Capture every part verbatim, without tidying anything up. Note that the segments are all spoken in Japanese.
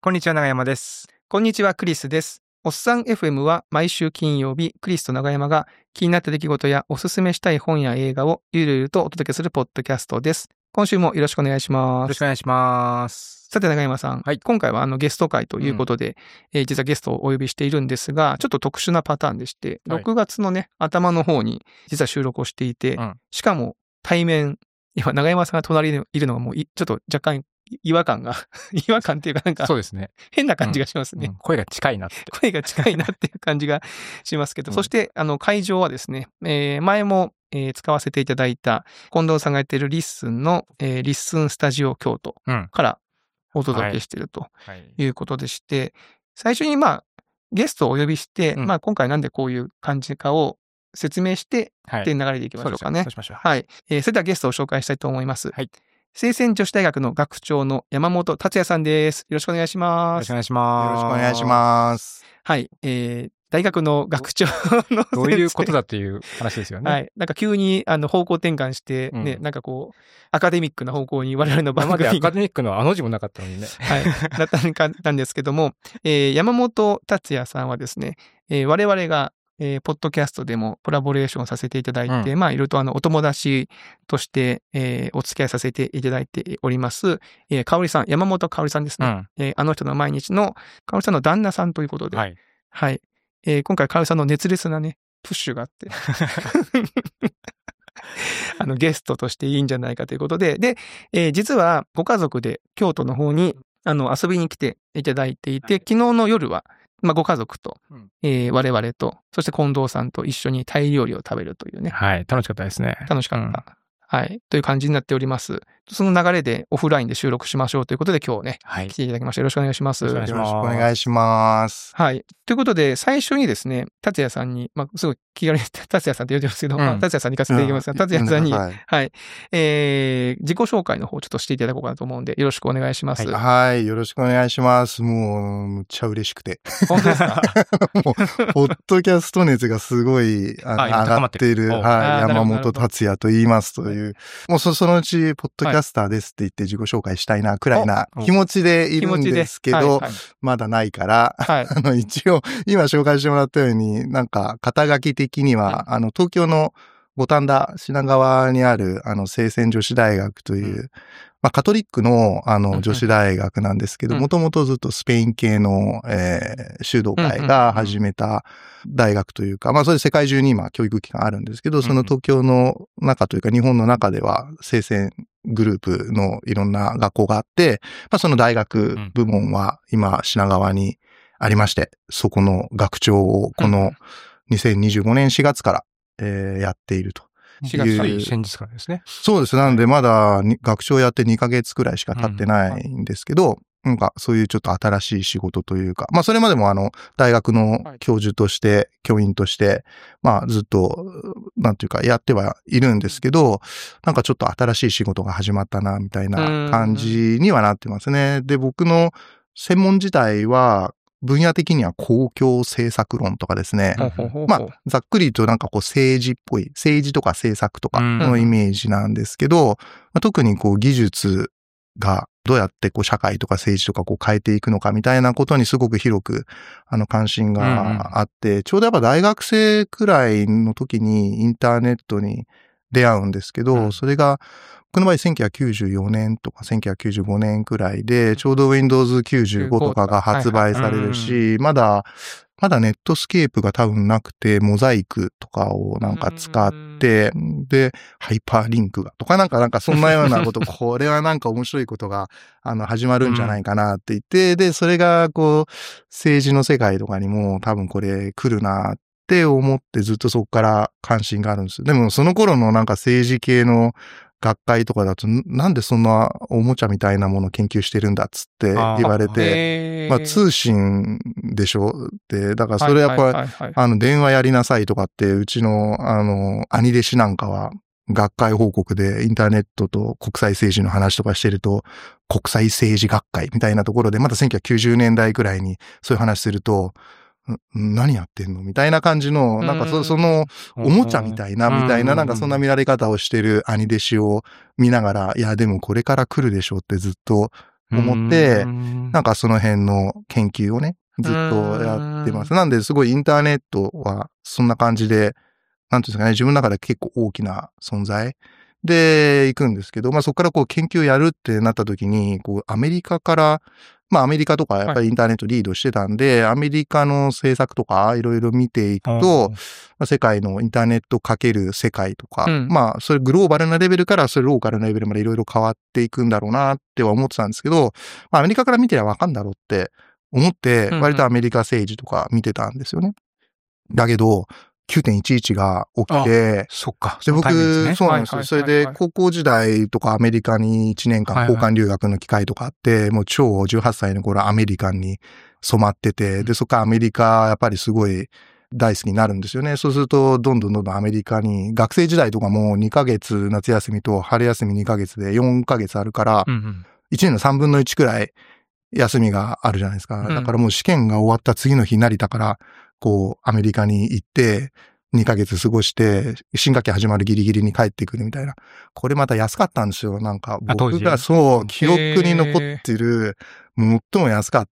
こんにちは、長山です。 こんにちは、クリスです。おっさん エフエム は毎週金曜日、クリスと長山が気になった出来事やおすすめしたい本や映画をゆるゆるとお届けするポッドキャストです。今週もよろしくお願いします。 よろしくお願いします。 さて、長山さん。 はい、 今回はあのゲスト会ということで、うんえー、実はゲストをお呼びしているんですが、ちょっと特殊なパターンでして、ろくがつのね、頭の方に実は収録をしていて、うん、しかも対面、今、長山さんが隣にいるのがもうちょっと若干違和感が、違和感っていうかなんか、 そうですね。 変な感じがしますね、 うんうん。声が近いなって。 声が近いなっていう感じがしますけど、うん、そして、あの、会場はですね、えー、前も、えー、使わせていただいた、近藤さんがやっているリッスンの、えー、リッスンスタジオ京都からお届けしているということでして、はいはい、最初にまあ、ゲストをお呼びして、うん、まあ、今回なんでこういう感じかを説明して、はい、っていう流れでいきましょうかね。 そうしましょう。 はい。えー、それではゲストを紹介したいと思います。 はい。 清泉女子大学の学長の山本達也さんです。よろしくお願いします。 よろしくお願いします。 よろしくお願いします。 はい。えー、大学の学長のどういうことだっていう話ですよね。 はい。なんか急にあの方向転換してね、うん、なんかこう、アカデミックな方向に我々の番組が。 今までアカデミックのあの字もなかったのにね。 はい。だったんかなんですけども、えー、山本達也さんはですね、えー、我々がえー、ポッドキャストでもコラボレーションさせていただいて、うん、まあ、いろいろとあの、お友達として、えー、お付き合いさせていただいております、えー、かおりさん、山本かおりさんですね。うん、えー、あの人の毎日のかおりさんの旦那さんということで、はい。はい。えー、今回かおりさんの熱烈なね、プッシュがあって、あの、ゲストとしていいんじゃないかということで、で、えー、実はご家族で京都の方に、あの、遊びに来ていただいていて、はい、昨日の夜は、まあ、ご家族と、うんえー、我々と、そして近藤さんと一緒にタイ料理を食べるというね。 はい、楽しかったですね。 楽しかった。うん、はい、という感じになっております。その流れでオフラインで収録しましょうということで今日ね、はい、来ていただきました。よろしくお願いします。 よろしくお願いします。 はい。ということで、最初にですね、達也さんに、まあ、すごい気軽に達也さんって言ってますけど、うんまあ、達也さんに行かせていただきますが、達也さんに、はい、はい。えー、自己紹介の方ちょっとしていただこうかなと思うんで、よろしくお願いします。 はい、はい、よろしくお願いします。もう、むっちゃ嬉しくて。 本当ですか？ もう、ポッドキャスト熱がすごいああ上がっている、はい、山本達也と言いますという、もうそ、そのうち、ポッドキャスターですって言って自己紹介したいな、くらいな気持ちでいるんですけど、はいはい、まだないから、はい、あの、一応、今紹介してもらったように、なんか、肩書き的には、うん、あの、東京の五反田、品川にある、あの、清泉女子大学という、うんまあ、カトリックの、あの、女子大学なんですけど、もともとずっとスペイン系の、えー、修道会が始めた大学というか、まあ、それで世界中に今、教育機関あるんですけど、その東京の中というか、日本の中では、清泉グループのいろんな学校があって、まあ、その大学部門は今、品川にありまして、そこの学長を、このにせんにじゅうごねんしがつから、えー、やっていると。 しがつから先日からですね。 そうです。なんでまだ学長やってにかげつくらいしか経ってないんですけど、うん、なんかそういうちょっと新しい仕事というか、まあそれまでもあの大学の教授として、はい、教員として、まあずっと、なんていうかやってはいるんですけど、なんかちょっと新しい仕事が始まったな、みたいな感じにはなってますね。で、僕の専門自体は、分野的には公共政策論とかですね。まあ、ざっくりとなんかこう政治っぽい、政治とか政策とかのイメージなんですけど、まあ、特にこう技術がどうやってこう社会とか政治とかこう変えていくのかみたいなことにすごく広くあの関心があって、うんうん、ちょうどやっぱ大学生くらいの時にインターネットに出会うんですけど、うん、それが僕の場合せんきゅうひゃくきゅうじゅうよねんとかせんきゅうひゃくきゅうじゅうごねんくらいで、ちょうど ウィンドウズきゅうじゅうご とかが発売されるし、まだ、まだネットスケープが多分なくて、モザイクとかをなんか使って、で、ハイパーリンクがとかなんかなんかそんなようなこと、これはなんか面白いことが、あの、始まるんじゃないかなって言って、で、それがこう、政治の世界とかにも多分これ来るなって思ってずっとそこから関心があるんです。でもその頃のなんか政治系の学会とかだと、なんでそんなおもちゃみたいなものを研究してるんだっつって言われて、まあ通信でしょって、だからそれやっぱり、あの電話やりなさいとかって、うちのあの兄弟子なんかは学会報告でインターネットと国際政治の話とかしてると、国際政治学会みたいなところで、またせんきゅうひゃくきゅうじゅうねんだいくらいにそういう話すると、何やってんのみたいな感じの、なんかそ、その、おもちゃみたいな、みたいな、なんかそんな見られ方をしてる兄弟子を見ながら、いや、でもこれから来るでしょってずっと思って、 うんなんかその辺の研究をね、ずっとやってます。なんで、すごいインターネットはそんな感じで、なんていうんですかね、自分の中で結構大きな存在で行くんですけど、まあそこからこう研究やるってなった時に、こうアメリカから、まあアメリカとかやっぱりインターネットリードしてたんで、はい、アメリカの政策とかいろいろ見ていくと、まあ、世界のインターネットかける世界とか、うん、まあそれグローバルなレベルからそれローカルなレベルまでいろいろ変わっていくんだろうなっては思ってたんですけど、まあアメリカから見てりゃわかんだろうって思って、割とアメリカ政治とか見てたんですよね。うんうん、だけど、きゅうてんいちいち が起きて、 そっか。 で、僕、そうなんですよ。それで、高校時代とかアメリカにいちねんかん交換留学の機会とかあって、もう超じゅうはっさいの頃アメリカンに染まってて、で、そっからアメリカ、やっぱりすごい大好きになるんですよね。そうすると、どんどんどんどんアメリカに、学生時代とかもにかげつ夏休みと春休みにかげつでよんかげつあるから、いちねんのさんぶんのいちくらい休みがあるじゃないですか。だからもう試験が終わった次の日成田から、こう、アメリカに行って、にかげつ過ごして、新学期始まるギリギリに帰ってくるみたいな。これまた安かったんですよ。なんか、僕がそう、記憶に残ってる、最も安かった、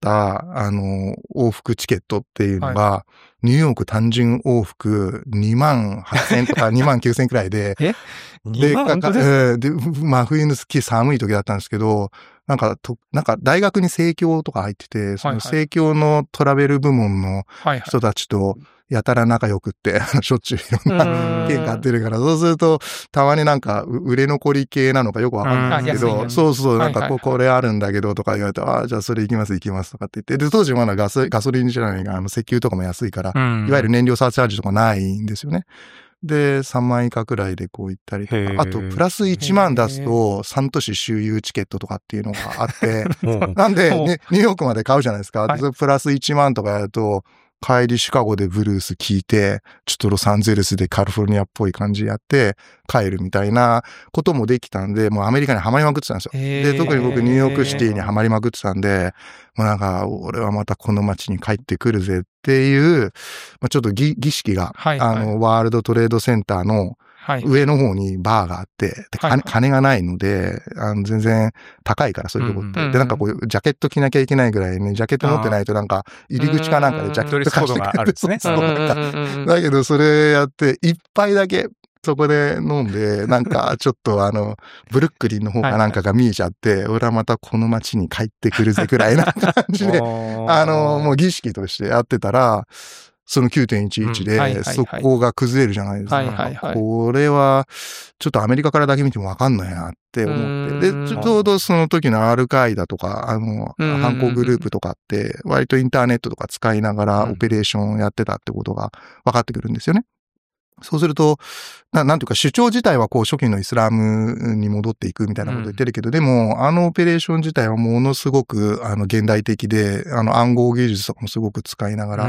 あの、往復チケットっていうのが、はい、ニューヨーク単純往復にまんはっせんえんとかにまんきゅうせんえんくらいで、 えにまんで、えー、で、真冬のスキー寒い時だったんですけど、なんか、と、なんか大学に生協とか入ってて、その生協のトラベル部門の人たちとやたら仲良くって、しょっちゅういろんな券買ってるから、そうすると、たまになんか売れ残り系なのかよくわかんないんですけど、そうそう、なんかここれあるんだけどとか言われて、ああ、じゃあそれ行きます行きますとかって言って、で、当時まだガソ、ガソリンじゃないが、あの石油とかも安いから、いわゆる燃料サーチャージとかないんですよね。で、さんまん以下くらいでこう行ったりとか、あとプラスいちまん出すとさん都市周遊チケットとかっていうのがあって、なんで、ね、ニューヨークまで買うじゃないですか。はい、でプラスいちまんとかやると、帰りシカゴでブルース聞いて、ちょっとロサンゼルスでカリフォルニアっぽい感じやって帰るみたいなこともできたんで、もうアメリカにハマりまくってたんですよ。で、特に僕ニューヨークシティにハマりまくってたんで、もうなんか、俺はまたこの街に帰ってくるぜっていう、まあ、ちょっと儀式が、はいはい、あの、ワールドトレードセンターの上の方にバーがあって、で金、金がないので、あの全然高いからそういうとこって、うんうん。で、なんかこう、ジャケット着なきゃいけないぐらいね、ジャケット持ってないとなんか、入り口かなんかでジャケット貸してくれる。 があるんですね。 そうだけど、それやって、一杯だけ、そこで飲んで、なんかちょっとあの、ブルックリンの方かなんかが見えちゃって、はいはい、俺はまたこの街に帰ってくるぜくらいな感じで、あの、もう儀式としてやってたら、その きゅうてんいちいち で、そこが崩れるじゃないですか。はいはいはい、これは、ちょっとアメリカからだけ見てもわかんないなって思って。で、ちょうどその時のアルカイダとか、あの、犯行グループとかって、割とインターネットとか使いながらオペレーションをやってたってことが分かってくるんですよね。そうすると、な, なんていうか主張自体はこう初期のイスラムに戻っていくみたいなこと言ってるけど、うん、でもあのオペレーション自体はものすごくあの現代的で、あの暗号技術とかもすごく使いながら、うん、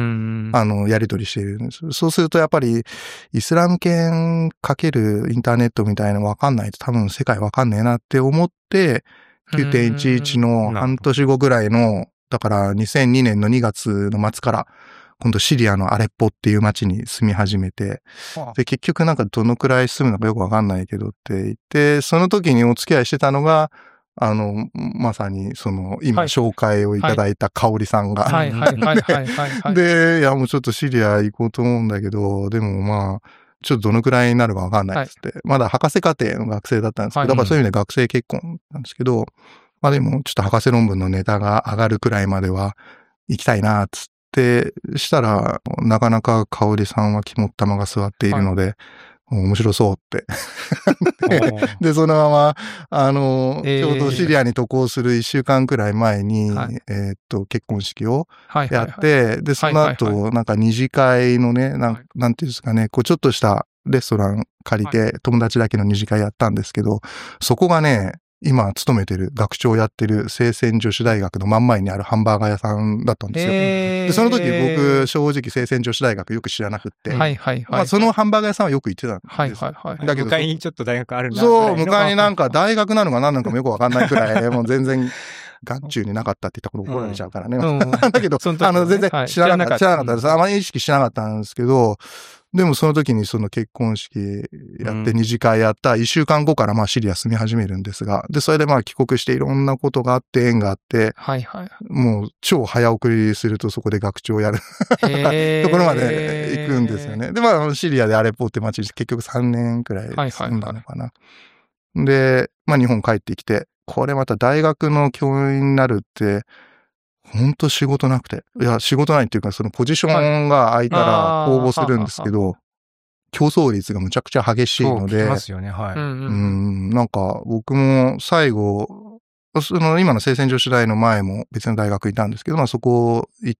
あのやり取りしているんです。そうするとやっぱりイスラム圏かけるインターネットみたいなのわかんないと多分世界わかんねえなって思って、きゅうてんいちいち の半年後ぐらいの、だからにせんにねんのにがつの末から、今度シリアのアレッポっていう街に住み始めて、で、結局なんかどのくらい住むのかよくわかんないけどって言って、その時にお付き合いしてたのが、あの、まさにその、今紹介をいただいた香織さんが。 はい、はい、はい、はい、はい。 で、いやもうちょっとシリア行こうと思うんだけど、でもまあ、ちょっとどのくらいになるかわかんないっつって、はい、まだ博士課程の学生だったんですけど、はい、だからそういう意味で学生結婚なんですけど、まあでもちょっと博士論文のネタが上がるくらいまでは行きたいなっつって、で、したら、なかなか香織さんは肝っ玉が座っているので、はい、面白そうってで。で、そのまま、あの、えー、ちょうどシリアに渡航する一週間くらい前に、はい、えー、っと、結婚式をやって、はいはいはい、で、その後、はいはいはい、なんか二次会のね、なん、なんていうんですかね、こう、ちょっとしたレストラン借りて、はい、友達だけの二次会やったんですけど、そこがね、今勤めてる学長やってる聖戦女子大学の真ん前にあるハンバーガー屋さんだったんですよ。で、その時僕正直聖戦女子大学よく知らなくって、はいはいはい、まあそのハンバーガー屋さんはよく行ってたんです。はいはいはい。 だけど向かいにちょっと大学あるな。 そう、向かいになんか大学なのか何なのかもよくわかんないくらい、もう全然眼中になかったって言ったこと怒られちゃうからね。 うんだけど、 その時はねあの、全然はい知らなかった、知らなかったうんです。あまり意識しなかったんですけど、でもその時にその結婚式やってうん二次会やったいっしゅうかんごからまあシリア住み始めるんですが、で、それでまあ帰国していろんなことがあって縁があって、 はいはい。 もう超早送りするとそこで学長をやるへーところまで行くんですよね。で、まあシリアでアレポって街に結局さんねんくらい住んだのかな。で、まあ日本帰ってきて、これまた大学の教員になるって、ほんと仕事なくて。いや、仕事ないっていうか、そのポジションが空いたら応募するんですけど、競争率がむちゃくちゃ激しいので、 そう聞きますよね、はい。 うんううんん、なんか僕も最後、その今の清泉女子大の前も別の大学いたんですけど、まあそこ行って、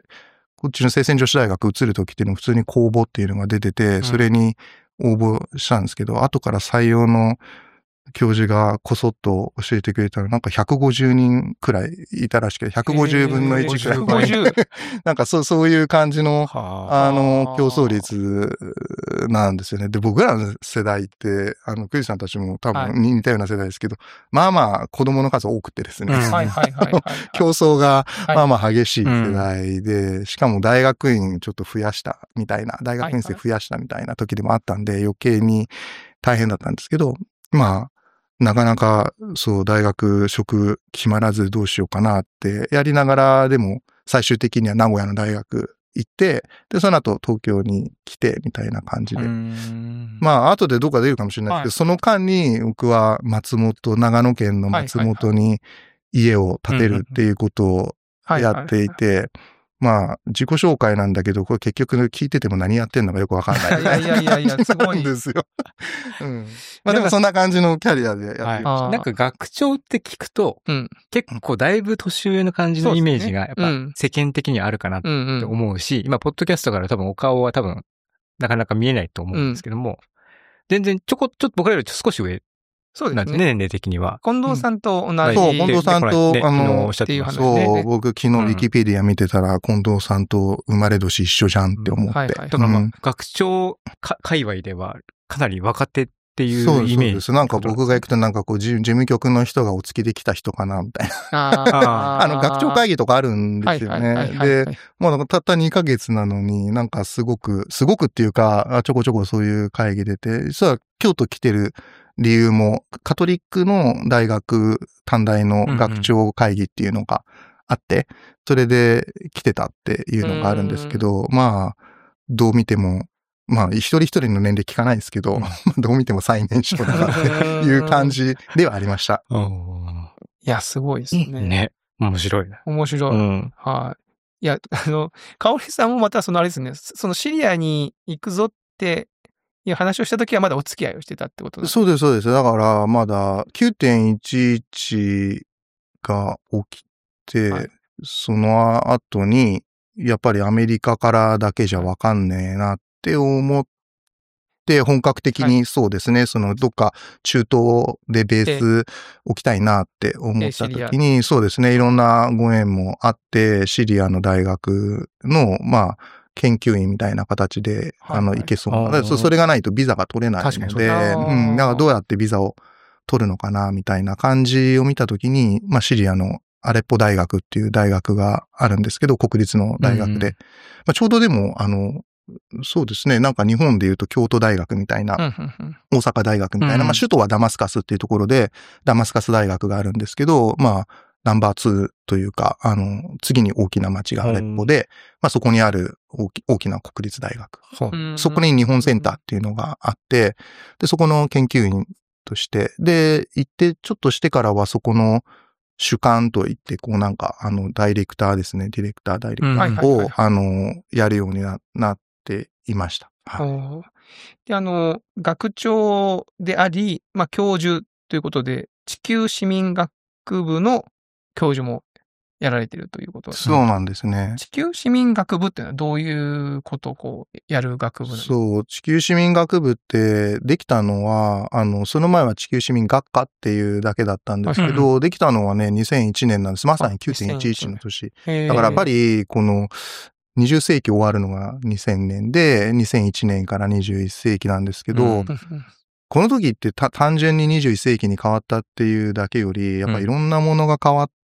こっちの清泉女子大学移るときっていうの普通に公募っていうのが出てて、それに応募したんですけど、後から採用の教授がこそっと教えてくれたら、なんかひゃくごじゅうにんくらいいたらしくて、ひゃくごじゅうぶんのいちくらい。 ひゃくごじゅうなんかそう、そういう感じの、 はあ。 あの、競争率なんですよね。で、僕らの世代って、あの、クリスさんたちも多はい分似たような世代ですけど、まあまあ子供の数多くてですね。 うんはいはいはいはい。 競争がはいまあまあ激しい世代で、しかも大学院ちょっと増やしたみたいな、大学院生増やしたみたいな時でもあったんで、余計に大変だったんですけど、まあ、なかなか、そう、大学職決まらずどうしようかなってやりながら、でも、最終的には名古屋の大学行って、で、その後東京に来て、みたいな感じで。 うんまあ、後でどっか出るかもしれないですけど、 はいその間に僕は松本、長野県の松本に家を建てるっていうことをやっていて、まあ、自己紹介なんだけど、これ結局聞いてても何やってんのかよくわかんない。 いやいやいやいや、すごい。 なんですよ。うん。まあでもそんな感じのキャリアでやってはい。 まあーなんか学長って聞くと、 うん。 結構だいぶ年上の感じのイメージが、やっぱうん世間的にはあるかなってうんうん。 思うし、今、ポッドキャストから多分お顔は多分、なかなか見えないと思うんですけども、全然ちょこ、ちょっと僕らより少し上そうですね。 なんですね、年齢的には。 近藤さんと同じ。 そう、 で近藤さんと、 ねあの昨日おっ、しゃってましたっていう話ね。 そう、僕昨日ウィキペディア見てたら、近藤さんと生まれ年一緒じゃんって思って。 はいはいだからまあ、 うん学長か界隈ではかなり若手っていそうです、 うイメージ。 そうです。なんか僕が行くとなんかこう、事事務局の人がお付きで来た人かな、みたいな。 あーあの、学長会議とかあるんですよはいはいはいね。 はいで、もうなんかたったにかげつなのに、なんかすごく、すごくっていうか、あちょこちょこそういう会議出て、実は京都来てる理由も、カトリックの大学短大の学長会議っていうのがあって、それで来てたっていうのがあるんですけど、まあ、どう見ても、まあ、一人一人の年齢聞かないですけど、 うんどう見ても最年少だなっていう感じではありました。 うんいや、すごいですね。 ね。面白いな。 面白い。 うん。 はい。いや、あの、かおりさんもまたそのあれですね、そのシリアに行くぞっていう話をしたときはまだお付き合いをしてたってことですそうです、そうです。だから、まだ きゅうてんいちいち が起きて、 はいその後に、やっぱりアメリカからだけじゃわかんねえなって思って、本格的にそうですね、そのどっか中東でベース置きたいなって思った時に、そうですね、いろんなご縁もあって、シリアの大学の、まあ、研究員みたいな形で、 はいあの、行けそうな。 あーだからそそれがないとビザが取れない確かにそうので、 だうん、だからどうやってビザを取るのかな、みたいな感じを見たときに、まあ、シリアのアレッポ大学っていう大学があるんですけど、国立の大学で。 うんまあ、ちょうどでも、あの、そうですね、なんか日本で言うと京都大学みたいな、 うんうんうん大阪大学みたいな、 うんまあ、首都はダマスカスっていうところで、ダマスカス大学があるんですけど、まあ、ナンバーツーというか、あの、次に大きな町がアレッポで、まあ、そこにある大き大きな国立大学。 そううんそこに日本センターっていうのがあって、で、そこの研究員として、で、行ってちょっとしてからはそこの主幹といって、こうなんか、あの、ダイレクターですね、ディレクター、ダイレクタうんーはいはいはいを、あの、やるようにななっていました。はいおーで、あの、学長であり、まあ、教授ということで、地球市民学部の教授もやられているということです。 そうなんですね。 地球市民学部っていうのはどういうことをこう、やる学部なんですか？ そう、地球市民学部ってできたのは、あの、その前は地球市民学科っていうだけだったんですけど、できたのはね、にせんいちねんなんです。まさに きゅうてんいちいち の年。だからやっぱり、 り、この、にじゅっせいき終わるのがにせんねんで、にせんいちねんからにじゅういっせいきなんですけど、 うんうんうんこの時ってた単純ににじゅういっせいきに変わったっていうだけより、やっぱいろんなものが変わっ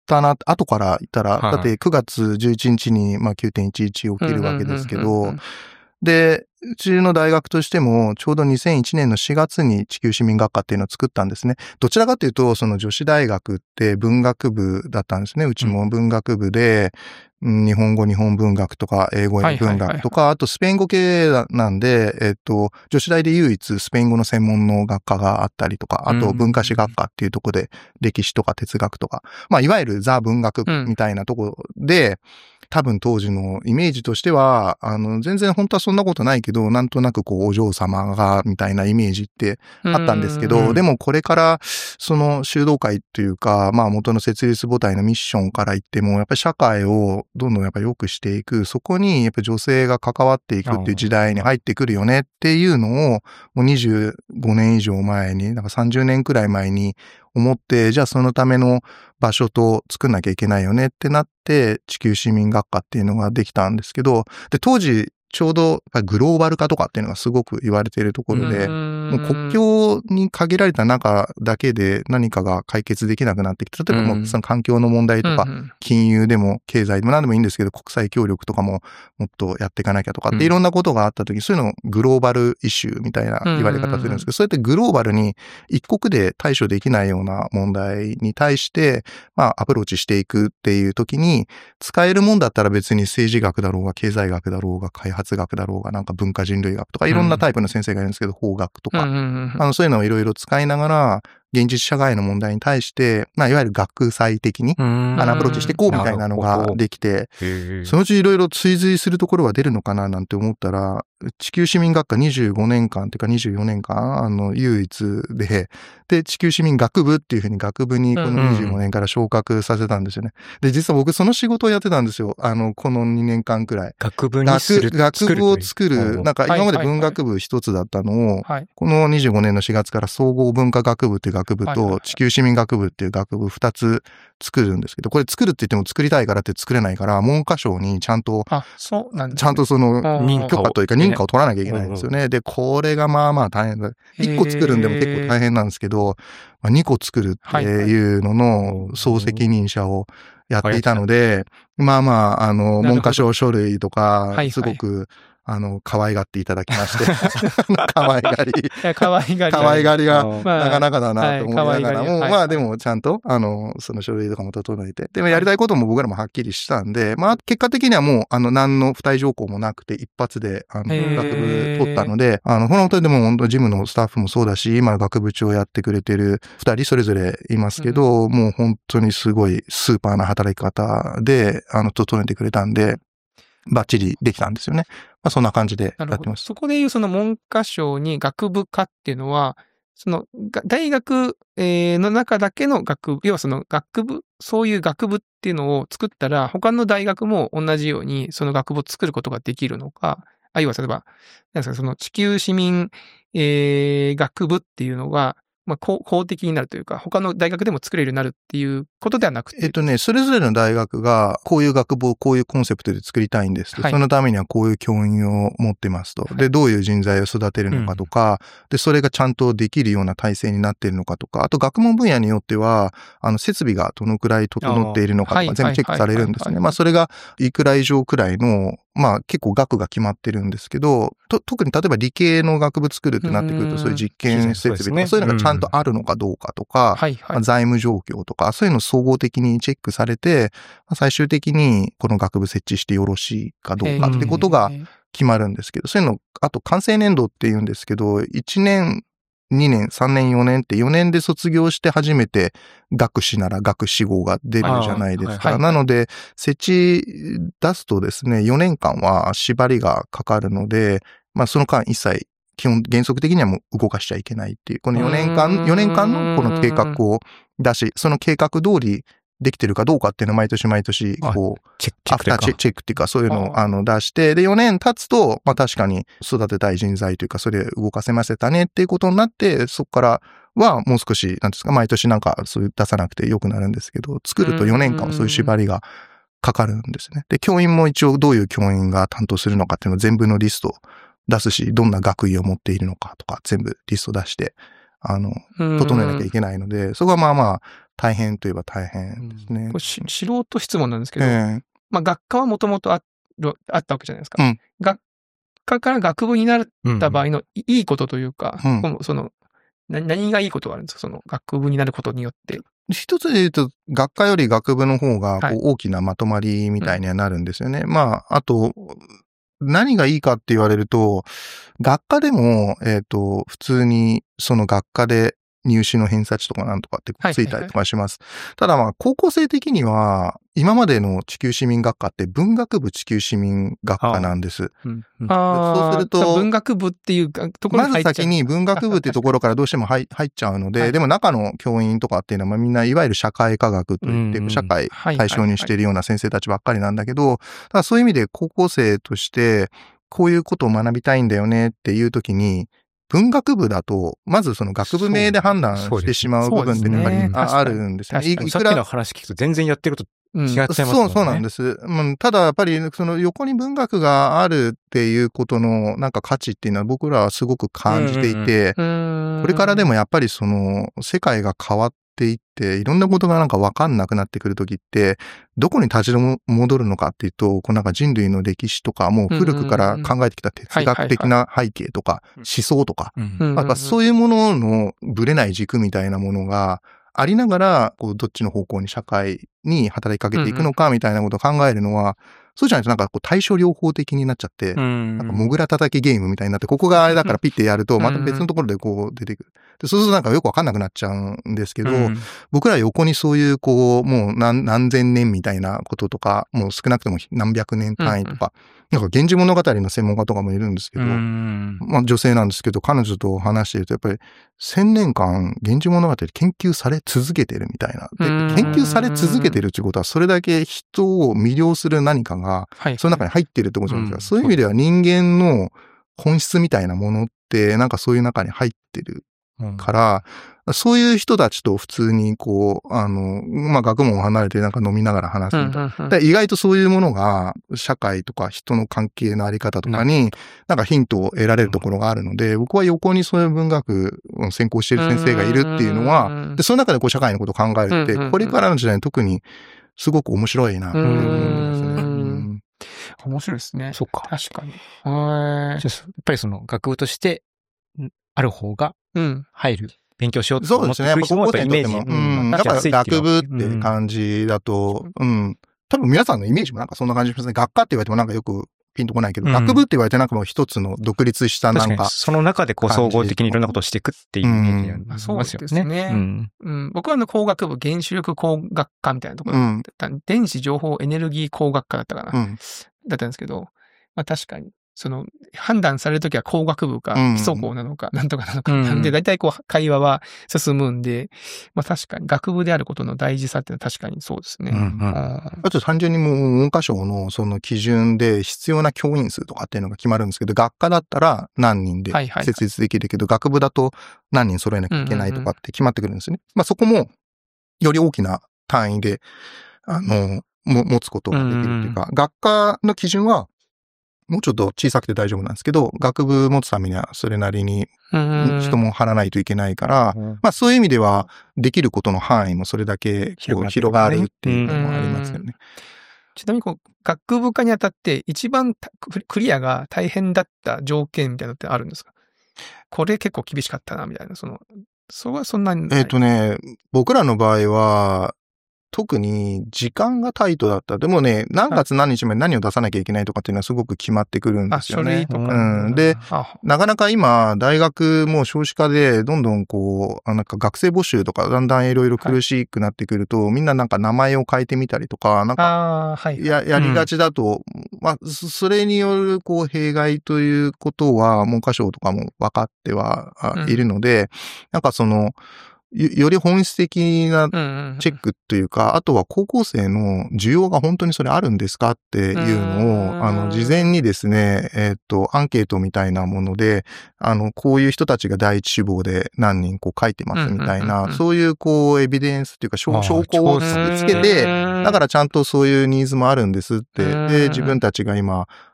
たな、後から言ったら、 はいだってくがつじゅういちにちに、まあ きゅうてんいちいち 起きるわけですけど、で、うちの大学としても、ちょうどにせんいちねんのしがつに地球市民学科っていうのを作ったんですね。どちらかというと、その女子大学って文学部だったんですね。うちも文学部で、うん、日本語、日本文学とか、英語、英文学とか、あとスペイン語系なんで、えっと、女子大で唯一スペイン語の専門の学科があったりとか、あと文化史学科っていうところで、歴史とか哲学とか、まあ、いわゆるザ文学みたいなところで、うん多分当時のイメージとしては、あの、全然本当はそんなことないけど、なんとなくこう、お嬢様が、みたいなイメージってあったんですけど、でもこれから、その修道会というか、まあ元の設立母体のミッションから言っても、やっぱり社会をどんどんやっぱり良くしていく、そこにやっぱり女性が関わっていくっていう時代に入ってくるよねっていうのを、もうにじゅうごねん以上前に、なんかさんじゅうねんくらい前に思って、じゃあそのための場所と作んなきゃいけないよねってなって、地球市民学科っていうのができたんですけど、で、当時、ちょうどグローバル化とかっていうのがすごく言われているところで、もう国境に限られた中だけで何かが解決できなくなってきて、例えばもうその環境の問題とか、金融でも経済でも何でもいいんですけど、国際協力とかももっとやっていかなきゃとかっていろんなことがあった時、そういうのをグローバルイシューみたいな言われ方するんですけど、そうやってグローバルに一国で対処できないような問題に対して、まあアプローチしていくっていう時に、使えるもんだったら別に政治学だろうが経済学だろうが開発学だろうが、なんか文化人類学とかいろんなタイプの先生がいるんですけど、法学とか、あの、そういうのをいろいろ使いながら、現実社会の問題に対して、まあ、いわゆる学際的に、アプローチしていこうみたいなのができて、そのうちいろいろ追随するところは出るのかななんて思ったら、地球市民学科にじゅうごねんかんというかにじゅうよねんかん、あの、唯一で、で、地球市民学部っていうふうに学部にこのにじゅうごねんから昇格させたんですよね。で、実は僕その仕事をやってたんですよ。あの、このにねんかんくらい。 学部にする。 学部を作る。なんか今まで文学部一つだったのを、このにじゅうごねんのしがつから総合文化学部っていう学部と地球市民学部っていう学部二つ作るんですけど、これ作るって言っても作りたいからって作れないから、文科省にちゃんと、 あ、そうなんですね。 ちゃんとその、許可というか認可を取らなきゃいけないんですよね。で、これがまあまあ大変だ。一個作るんでも結構大変なんですけど、まあ、二個作るっていうのの総責任者をやっていたので、まあまあ、あの、文科省書類とか、すごく、あの、可愛がっていただきまして。可愛がり。 可愛がり。 可愛がりが、なかなかだなと思いながらも、まあでもちゃんと、あの、その書類とかも整えて。でもやりたいことも僕らもはっきりしたんで、まあ結果的にはもう、あの、何の付帯条項もなくて、一発で、あの、学部取ったので、あの、本当にでも本当ジムのスタッフもそうだし、今学部長やってくれてる二人それぞれいますけど、もう本当にすごいスーパーな働き方で、あの、整えてくれたんで、バッチリできたんですよね。まあそんな感じでやってます。 そこでいうその文科省に学部科っていうのは、その大学の中だけの学部、要はその学部、そういう学部っていうのを作ったら、他の大学も同じようにその学部を作ることができるのか、あるいは例えば、なんですか、その地球市民、えー、学部っていうのが、まあ、公的になるというか、他の大学でも作れるようになるっていうことではなくて。 えっとね、それぞれの大学が、こういう学部をこういうコンセプトで作りたいんですと、はい、そのためにはこういう教員を持ってますと。で、どういう人材を育てるのかとか、うん、で、それがちゃんとできるような体制になっているのかとか、あと学問分野によっては、あの、設備がどのくらい整っているのかとか、全部チェックされるんですね。まあ、それがいくら以上くらいの、まあ結構額が決まってるんですけど、と特に例えば理系の学部作るってなってくると、そういう実験設備とか、そういうのがちゃんとあるのかどうかとか、はいはい、財務状況とか、そういうのを総合的にチェックされて、最終的にこの学部設置してよろしいかどうかってことが決まるんですけど、そういうの、あと完成年度って言うんですけど、いちねん、にねん、さんねん、よねんってよねんで卒業して初めて学士なら学士号が出るじゃないですか。はいはい、なので、設置出すとですね、よねんかんは縛りがかかるので、まあその間一切基本原則的にはもう動かしちゃいけないっていう、このよねんかん、よねんかんのこの計画を出し、その計画通りできてるかどうかっていうのを毎年毎年、こう、 チェック、 アフターチェックっていうか、そういうのをあの出して、で、よねん経つと、まあ確かに育てたい人材というか、それ動かせませたねっていうことになって、そこからはもう少し、なんですか、毎年なんかそういう出さなくてよくなるんですけど、作るとよねんかんはそういう縛りがかかるんですね。で、教員も一応どういう教員が担当するのかっていうのを全部のリスト出すし、どんな学位を持っているのかとか、全部リスト出して、 あの、整えなきゃいけないので、そこはまあまあ、大変といえば大変ですね。 これし素人質問なんですけど、 えー、 まあ学科はもともとああったわけじゃないですか。 うん、 学科から学部になった場合のいいことというか、 うん、 その何がいいことがあるんですか、その学部になることによって。 一つで言うと、学科より学部の方がこう大きなまとまりみたいにはなるんですよね。はい、うん、まあ、あと、何がいいかって言われると、学科でも、えっと、普通にその学科で入試の偏差値とかなんとかってついたりとかします。はいはいはい、ただまあ、高校生的には、今までの地球市民学科って文学部地球市民学科なんです。 うんうん、そうすると、文学部っていうところに入っちゃう。 まず先に文学部っていうところからどうしても入っちゃうので、はい、でも中の教員とかっていうのはみんないわゆる社会科学といって、社会対象にしているような先生たちばっかりなんだけど、ただそういう意味で高校生としてこういうことを学びたいんだよねっていうときに、文学部だと、まずその学部名で判断してしまう部分ってやっぱりあるんですね。 いくらさっきの話聞くと全然やってること違っちゃいますもんね。 そう、そうなんです。うん、ただやっぱりその横に文学があるっていうことのなんか価値っていうのは僕らはすごく感じていて、うんうんうん、これからでもやっぱりその世界が変わっていって、いろんなことがなんかわかんなくなってくるときって、どこに立ち戻るのかっていうと、こうなんか人類の歴史とか、もう古くから考えてきた哲学的な背景とか、思想とか、なんかそういうもののぶれない軸みたいなものが、ありながら、こう、どっちの方向に社会に働きかけていくのかみたいなことを考えるのは、そうじゃないとなんかこう対処療法的になっちゃって、なんかモグラ叩きゲームみたいになって、ここがあれだからピッてやると、また別のところでこう出てくる。で、そうするとなんかよくわかんなくなっちゃうんですけど、僕ら横にそういうこう、もう何、何千年みたいなこととか、もう少なくとも何百年単位とか、なんか源氏物語の専門家とかもいるんですけど、まあ女性なんですけど、彼女と話しているとやっぱり千年間源氏物語研究され続けてるみたいな。で、研究され続けてるってことは、それだけ人を魅了する何かが、その中に入ってるってことなんですが、そういう意味では人間の本質みたいなものって、なんかそういう中に入ってるから、うん、そういう人たちと普通にこう、あの、まあ、学問を離れてなんか飲みながら話すみたいな。うんうんうん、意外とそういうものが社会とか人の関係のあり方とかになんかヒントを得られるところがあるので、僕は横にそういう文学を専攻している先生がいるっていうのは、で、その中でこう社会のことを考えるって、これからの時代に特にすごく面白いなって思うんですね。 面白いですね。 そっか。 確かに。 やっぱりその学部としてある方が入る。うん、勉強しようと思ってくる人もやっぱイメージ。 うん。やっぱ学部って感じだと、うん。多分皆さんのイメージもなんかそんな感じですね。学科って言われてもなんかよくピンとこないけど、うん、学部って言われてなんかもう一つの独立したなんか。 その中でこう総合的にいろんなことをしていくっていうイメージがありますよね。 そうですね。うんうん、僕はあの工学部原子力工学科みたいなところだった、うん、電子情報エネルギー工学科だったかな。うん、だったんですけど、まあ確かに。その、判断されるときは工学部か、基礎工なのか、なんとかなのか。なんで、だいたいこう、会話は進むんで、まあ確かに、学部であることの大事さっていうのは確かにそうですね。うんうん、 あと単純にもう、文科省のその基準で必要な教員数とかっていうのが決まるんですけど、学科だったら何人で設立できるけど、学部だと何人揃えなきゃいけないとかって決まってくるんですよね。まあそこも、より大きな単位で、あの、も持つことができるっていうか、学科の基準は、もうちょっと小さくて大丈夫なんですけど、学部持つためにはそれなりに人も張らないといけないから、まあそういう意味ではできることの範囲もそれだけこう広がるっていうのもありますよね。 ちなみにこう学部化にあたって一番クリアが大変だった条件みたいなのってあるんですか？これ結構厳しかったなみたいな、その、それはそんなにない。 えっとね、僕らの場合は、特に時間がタイトだった。でもね、何月何日まで何を出さなきゃいけないとかっていうのはすごく決まってくるんですよね。 あ、書類とか。 うん。で、なかなか今、大学も少子化でどんどんこう、なんか学生募集とかだんだんいろいろ苦しくなってくると、はい、みんななんか名前を変えてみたりとか、なんか、や、やりがちだと、うん、まあ、それによるこう、弊害ということは、文科省とかも分かってはいるので、うん、なんかその、より本質的なチェックというか、あとは高校生の需要が本当にそれあるんですかっていうのを、あの、事前にですね、えっと、アンケートみたいなもので、あの、こういう人たちが第一志望で何人こう書いてますみたいな、そういうこう、エビデンスっていうか、証拠をつけて、だからちゃんとそういうニーズもあるんですって、で、自分たちが今、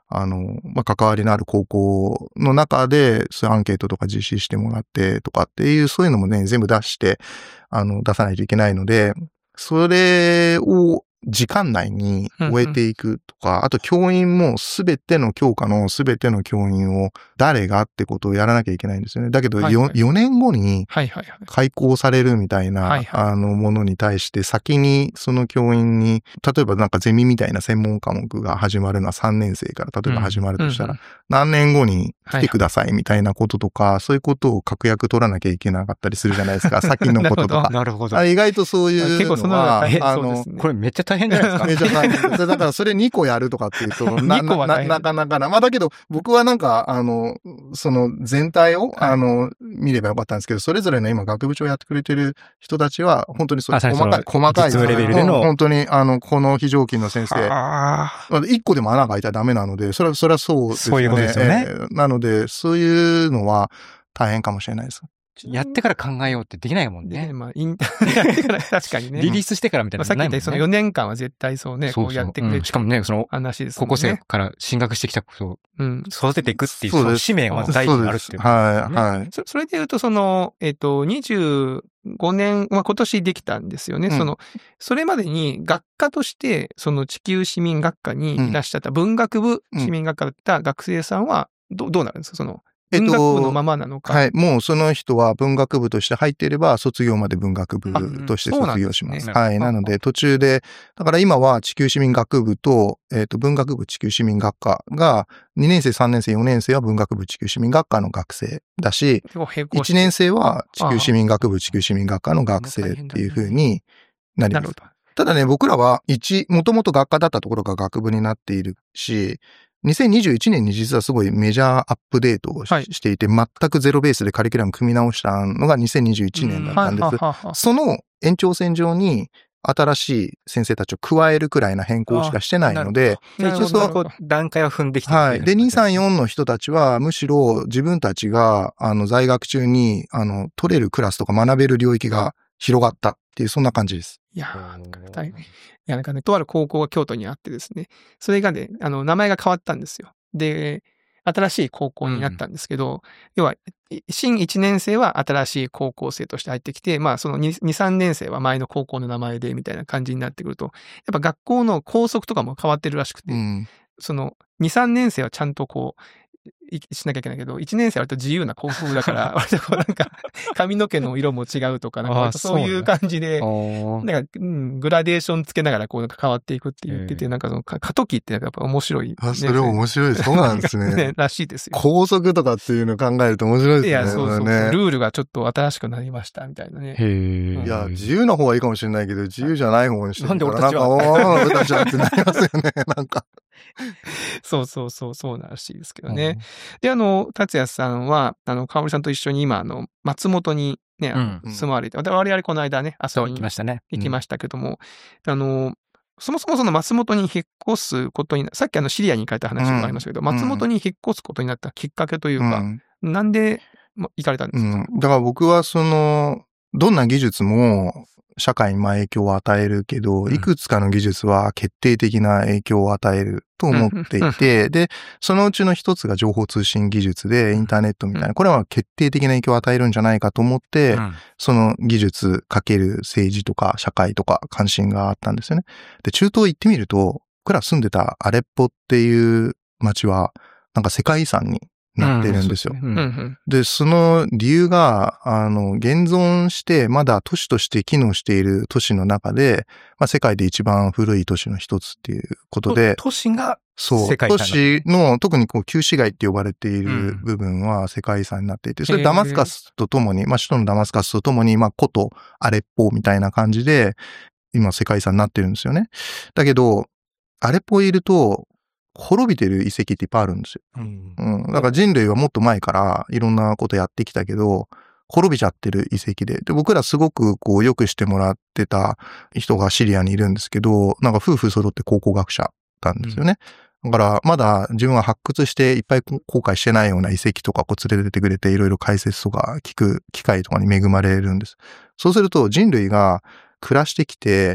あの、まあ、関わりのある高校の中で、そういうアンケートとか実施してもらってとかっていう、そういうのもね、全部出して、あの、出さないといけないので、それを時間内に終えていくとか、うんうん、あと教員もすべての教科のすべての教員を誰がってことをやらなきゃいけないんですよね。だけど 4,、はいはい、よねんごに開校されるみたいな、はいはい、あのものに対して先にその教員に、例えばなんかゼミみたいな専門科目が始まるのはさんねん生から例えば始まるとしたら、うんうんうん、何年後に来てくださいみたいなこととか、はいはい、そういうことを確約取らなきゃいけなかったりするじゃないですか。先のこととか。 なるほど。 意外とそういうのは、結構そのあの、 ね、これめっちゃ大変じゃないですか。 めっちゃ大変です。だからそれにこやるとかっていうと、な、な、なかなかな。まあだけど、僕はなんか、あの、その全体を、はい、あの、見ればよかったんですけど、それぞれの今学部長やってくれてる人たちは、本当にそういう細かい、細かい、 レベルでの。 本当に、あの、この非常勤の先生、一個でも穴が開いたらダメなので、それは、それはそうですよね。 そういうことですよね。 えー、なので、そういうのは大変かもしれないです。 やってから考えようってできないもんね。 ね、まあ、インターやってから確かにね。 リリースしてからみたいなのないもんね。 まあ、さっき言ったそのよねんかんは絶対そうね、そうそうこうやってくれる、うん。 しかもね、その、 話ですね。 高校生から進学してきたことを育てていくっていう、 うん、 その使命がまず大事になるっていう、ね。 はい、はい。 そ、それで言うと、その、えっと、にじゅうごねん、まあ、今年できたんですよね。うん、その、それまでに学科として、その地球市民学科にいらっしゃった、文学部市民学科だった学生さんは、ど、どうなるんですかその、文学部のままなのか、 えっと、はい。もうその人は文学部として入っていれば、卒業まで文学部として卒業します。すね、はい。なので、途中で、だから今は地球市民学部と、えっと、文学部地球市民学科が、にねん生、さんねん生、よねん生は文学部地球市民学科の学生だし、いちねん生は地球市民学部地球市民学科の学生っていう風になります。なるほど。ただね、僕らは一、もともと学科だったところが学部になっているし、にせんにじゅういちねんに実はすごいメジャーアップデートを し,、はい、していて、全くゼロベースでカリキュラム組み直したのがにせんにじゅういちねんだったんです。はははその延長線上に新しい先生たちを加えるくらいな変更しかしてないので、 一応段階を踏んできてる、 はい。で、に、さん、よんの人たちはむしろ自分たちがあの在学中にあの取れるクラスとか学べる領域が広がったっていう、そんな感じです。 いやー、大変。いや、なんかね、とある高校が京都にあってですね、それがね、あの、名前が変わったんですよ。で、新しい高校になったんですけど、うん、要は、新いちねん生は新しい高校生として入ってきて、まあ、そのに、さんねん生は前の高校の名前でみたいな感じになってくると、やっぱ学校の校則とかも変わってるらしくて、うん、その、に、さんねん生はちゃんとこう、しなきゃいけないけど、いちねん生は割と自由な校風だから、割とこうなんか、髪の毛の色も違うとか、なんかそういう感じで、なんか、うん、グラデーションつけながらこうなんか変わっていくって言ってて、なんかその過渡期ってなんかやっぱ面白い、ね。 あ、それ面白い。そうなんですね。 ね、らしいですよ。 校則とかっていうのを考えると面白いですね。いや、そうそうそう、ね。ルールがちょっと新しくなりましたみたいなね。 へー。 いや、自由な方はいいかもしれないけど、自由じゃない方にしてるから、 なんで俺たちはなんか、俺たちはってなりますよね。なんか。 そうそうそう、そうならしいですけどね。うん、で、あの、達也さんは、あの、かおりさんと一緒に今、あの、松本にね、うん、住まわれて、我々この間ね、遊びに行きましたね。行きましたけども、うん、あの、そもそもその松本に引っ越すことにな、さっきあのシリアに行かれた話がありましたけど、うん、松本に引っ越すことになったきっかけというか、うん、なんで行かれたんですか？ うん、だから僕はその、どんな技術も社会に影響を与えるけど、いくつかの技術は決定的な影響を与えると思っていて、で、そのうちの一つが情報通信技術でインターネットみたいな、これは決定的な影響を与えるんじゃないかと思って、その技術かける政治とか社会とか関心があったんですよね。で、中東行ってみると、僕ら住んでたアレッポっていう街は、なんか世界遺産になってるんですよ。うんうん、で、その理由が、あの、現存してまだ都市として機能している都市の中で、まあ、世界で一番古い都市の一つっていうことで。 都市がそう。 世界遺産都市の、特にこう旧市街って呼ばれている部分は世界遺産になっていて、それダマスカスとともに、まあ、首都のダマスカスとともに、まあ、古都アレッポみたいな感じで、今世界遺産になってるんですよね。だけど、アレッポいると、滅びてる遺跡っていっぱいあるんですよ。うん。うん。だから人類はもっと前からいろんなことやってきたけど、滅びちゃってる遺跡で。で、僕らすごくこう良くしてもらってた人がシリアにいるんですけど、なんか夫婦揃って考古学者なんですよね。うん、だからまだ自分は発掘していっぱい後悔してないような遺跡とかこう連れてってくれていろいろ解説とか聞く機会とかに恵まれるんです。そうすると人類が暮らしてきて、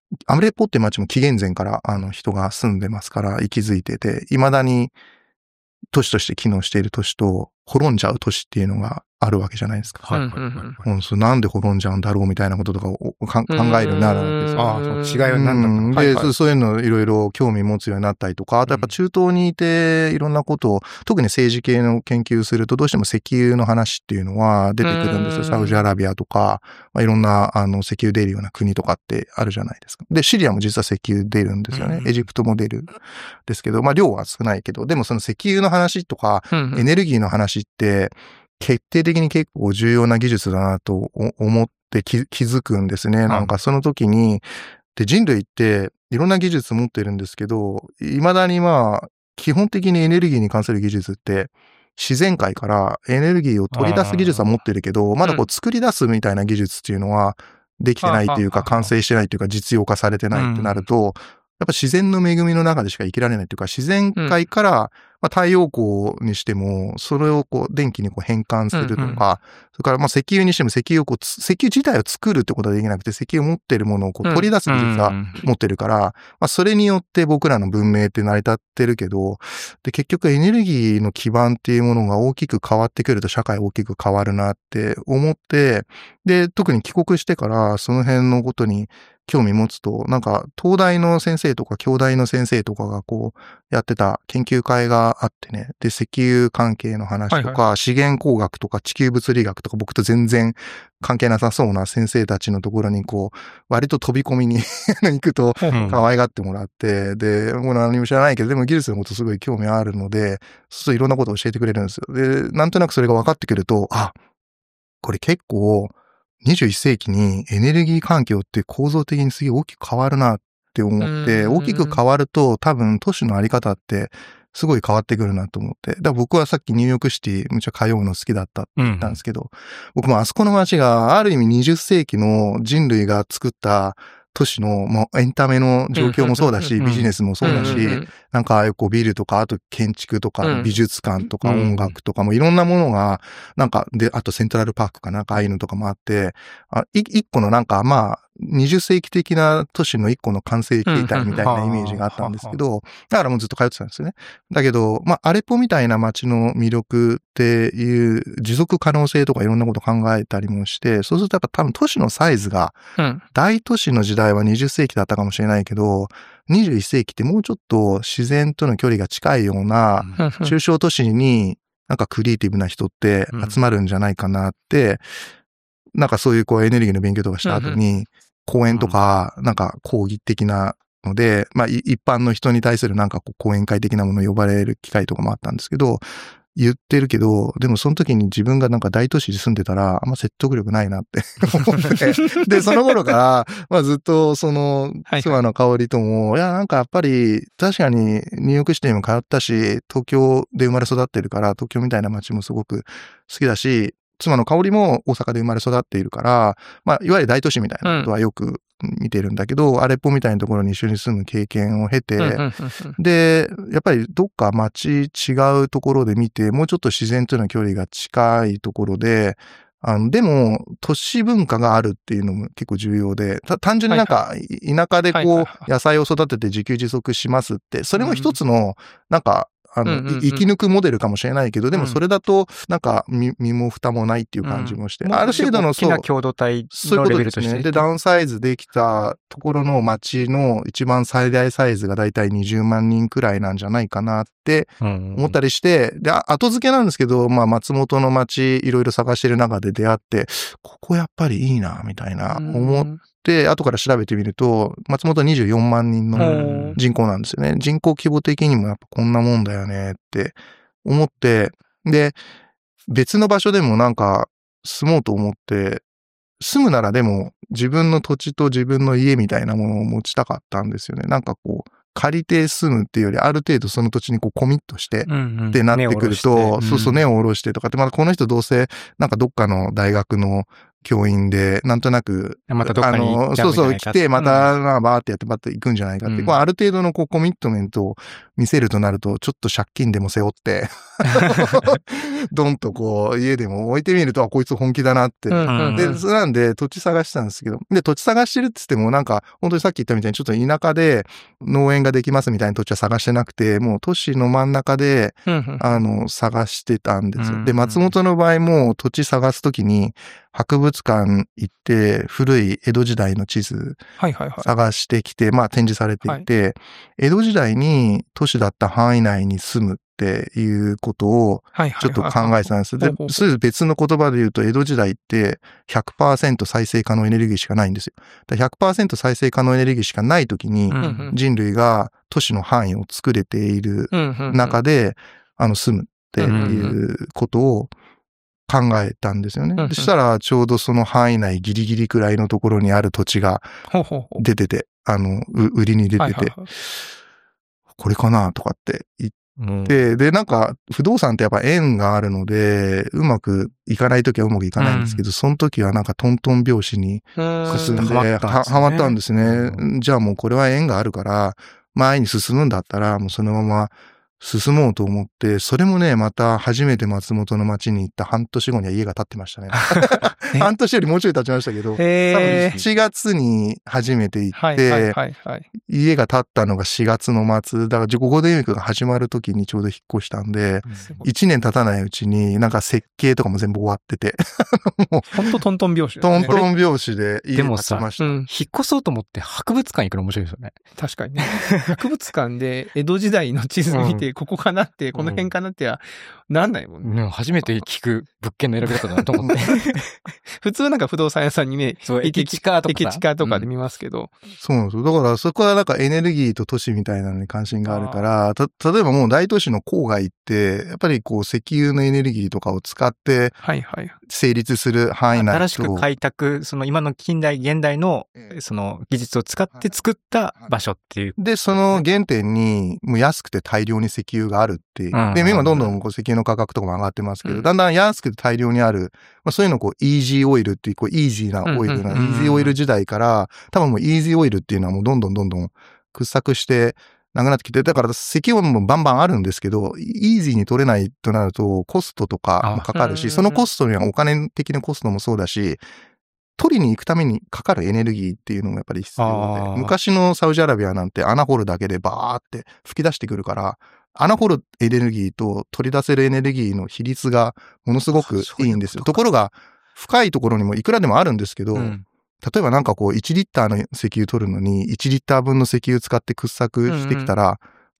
アムレポって町も紀元前からあの人が住んでますから息づいてて、未だに都市として機能している都市と滅んじゃう都市っていうのがあるわけじゃないですか。 はいはいはい、 はい。それなんで滅んじゃうんだろうみたいなこととかを考えるようになるわけですよ。 ああ、その違いは何だったのか。 で、はいはい、そういうのをいろいろ興味持つようになったりとか、あとやっぱ中東にいていろんなことを、特に政治系の研究するとどうしても石油の話っていうのは出てくるんですよ。サウジアラビアとか、まあ、いろんなあの石油出るような国とかってあるじゃないですか。で、シリアも実は石油出るんですよね。エジプトも出るんですけど、まあ量は少ないけど、でもその石油の話とか、エネルギーの話って、決定的に結構重要な技術だなと思って気づくんですね。なんかその時に、で人類っていろんな技術持ってるんですけど、未だにまあ、基本的にエネルギーに関する技術って、自然界からエネルギーを取り出す技術は持ってるけど、まだこう作り出すみたいな技術っていうのはできてないっていうか、完成してないっていうか、実用化されてないってなると、やっぱ自然の恵みの中でしか生きられないっていうか、自然界から、まあ、太陽光にしても、それをこう電気にこう変換するとか、うんうん、それからまあ石油にしても石油をこう、石油自体を作るってことはできなくて、石油を持ってるものをこう取り出す技術は持ってるから、うんうん、まあそれによって僕らの文明って成り立ってるけど、で結局エネルギーの基盤っていうものが大きく変わってくると社会大きく変わるなって思って、で、特に帰国してからその辺のことに興味持つと、なんか、東大の先生とか、京大の先生とかがこう、やってた研究会があってね、で、石油関係の話とか、はいはい、資源工学とか地球物理学とか、僕と全然関係なさそうな先生たちのところにこう、割と飛び込みに行くと、可愛がってもらって、うん、で、もう何も知らないけど、でも技術のことすごい興味あるので、そうするといろんなことを教えてくれるんですよ。で、なんとなくそれが分かってくると、あ、これ結構、にじゅういっ世紀にエネルギー環境って構造的にすげえ大きく変わるなって思って、大きく変わると多分都市のあり方ってすごい変わってくるなと思って。だから僕はさっきニューヨークシティむちゃ通うの好きだったって言ったんですけど、うん、僕もあそこの街がある意味にじゅっ世紀の人類が作った都市の、もうエンタメの状況もそうだし、ビジネスもそうだし、なんかこうビルとか、あと建築とか、美術館とか音楽とかもいろんなものが、なんか、で、あとセントラルパークかなんかああいうのとかもあって、あ一個のなんかまあ、にじゅっ世紀的な都市の一個の完成形態みたいなイメージがあったんですけど、だからもうずっと通ってたんですよね。だけど、まあ、アレポみたいな街の魅力っていう持続可能性とかいろんなこと考えたりもして、そうするとやっぱ多分都市のサイズが、大都市の時代はにじゅっ世紀だったかもしれないけど、にじゅういっ世紀ってもうちょっと自然との距離が近いような中小都市になんかクリエイティブな人って集まるんじゃないかなって、なんかそういうこうエネルギーの勉強とかした後に、講演とか、なんか講義的なので、まあ一般の人に対するなんかこう講演会的なものを呼ばれる機会とかもあったんですけど、言ってるけど、でもその時に自分がなんか大都市に住んでたら、あんま説得力ないなって思って。で、その頃から、まあずっとその、妻の香りとも、はいはい、いやなんかやっぱり確かにニューヨークシティも通ったし、東京で生まれ育ってるから、東京みたいな街もすごく好きだし、妻の香りも大阪で生まれ育っているから、まあ、いわゆる大都市みたいなことはよく見てるんだけど、うん、アレッポみたいなところに一緒に住む経験を経て、で、やっぱりどっか街違うところで見て、もうちょっと自然との距離が近いところで、あの、でも、都市文化があるっていうのも結構重要で、単純になんか、田舎でこう、野菜を育てて自給自足しますって、それも一つの、なんか、あの、うんうんうん、生き抜くモデルかもしれないけど、でもそれだと、なんか、身も蓋もないっていう感じもして。うん、 ある程度の、そう。大きな共同体のレベルとして。そういうことですね。 で、ダウンサイズできたところの街の一番最大サイズがだいたいにじゅうまんにんくらいなんじゃないかなって思ったりして、で、後付けなんですけど、まあ、松本の街いろいろ探してる中で出会って、ここやっぱりいいな、みたいな、思って、で、後から調べてみると、松本はにじゅうよんまんにんの人口なんですよね。人口規模的にもやっぱこんなもんだよねって思って、で、別の場所でもなんか住もうと思って、住むならでも自分の土地と自分の家みたいなものを持ちたかったんですよね。なんかこう、借りて住むっていうより、ある程度その土地にこうコミットして、ってなってくると、そうそう、根を下ろしてとかって、まだこの人どうせ、なんかどっかの大学の教員で、なんとなく、 またどっかにあの、そうそう、来て、また、まあ、バーってやって、バーって行くんじゃないかって、うん、こうある程度のこうコミットメントを見せるとなると、ちょっと借金でも背負って、 ドンとこう、家でも置いてみると、あ、こいつ本気だなって。 うんうん、 で、それなんで土地探してたんですけど、で、土地探してるって言ってもなんか、本当にさっき言ったみたいにちょっと田舎で農園ができますみたいな土地は探してなくて、もう都市の真ん中で、 うんうん、 あの、探してたんですよ。で、松本の場合も土地探すときに、博物館行って、古い江戸時代の地図探してきて、はいはいはい、まあ展示されていて、はい、江戸時代に都市だった範囲内に住むっていうことをちょっと考えてたんです。で、それ別の言葉で言うと、江戸時代って ひゃくパーセント 再生可能エネルギーしかないんですよ。だから ひゃくパーセント 再生可能エネルギーしかないときに、人類が都市の範囲を作れている中で、あの、住むっていうことを考えたんですよね。うんうん、そしたら、ちょうどその範囲内ギリギリくらいのところにある土地が出てて、あの、売りに出てて、はいはいはい、これかなとかって言って、うん、で、なんか、不動産ってやっぱ縁があるので、うまくいかないときはうまくいかないんですけど、うん、その時はなんかトントン拍子に進んで、はまったんですね。うん、じゃあもうこれは縁があるから、前に進むんだったら、もうそのまま、進もうと思って、それもね、また初めて松本の町に行った半年後には家が建ってましたね。半年よりもうちょい経ちましたけど、多分しちがつに初めて行って、はいはいはいはい、家が建ったのがしがつの末、だからゴールデンウィークが始まる時にちょうど引っ越したんで、いちねん経たないうちになんか設計とかも全部終わってて。 もうほんとトントン拍子、ね。 トントン拍子で家が建ちました。 でもさ、うん、引っ越そうと思って博物館行くの面白いですよね。 確かにね。博物館で江戸時代の地図見て、うんここかなって、この辺かなっては、なんないもんね、 うん。初めて聞く物件の選び方だなと思って。 普通なんか不動産屋さんにね、 駅近とか。 駅近とかで見ますけど、 うん。そうなんですよ。だからそこはなんかエネルギーと都市みたいなのに関心があるから、た、例えばもう大都市の郊外って、やっぱりこう石油のエネルギーとかを使って、はいはい。成立する範囲内と、 新しく開拓、その今の近代、現代の、その技術を使って作った場所っていう。 で、その原点に、もう安くて大量に石油があるっていう。うん、で、今どんどんこう石油の価格とかも上がってますけど、うん、だんだん安くて大量にある、まあそういうのをこう、イージーオイルっていう、こう、イージーなオイルな、イージーオイル時代から、多分もうイージーオイルっていうのはもうどんどんどんどん掘削して、なくなってきて、だから石油もバンバンあるんですけど、イージーに取れないとなるとコストとかもかかるし、そのコストにはお金的なコストもそうだし、取りに行くためにかかるエネルギーっていうのもやっぱり必要で、昔のサウジアラビアなんて穴掘るだけでバーって吹き出してくるから、穴掘るエネルギーと取り出せるエネルギーの比率がものすごくいいんですよ。ところが、深いところにもいくらでもあるんですけど、うん、例えばなんかこういちリッターの石油取るのにいちリッター分の石油使って掘削してきたら、うんうん、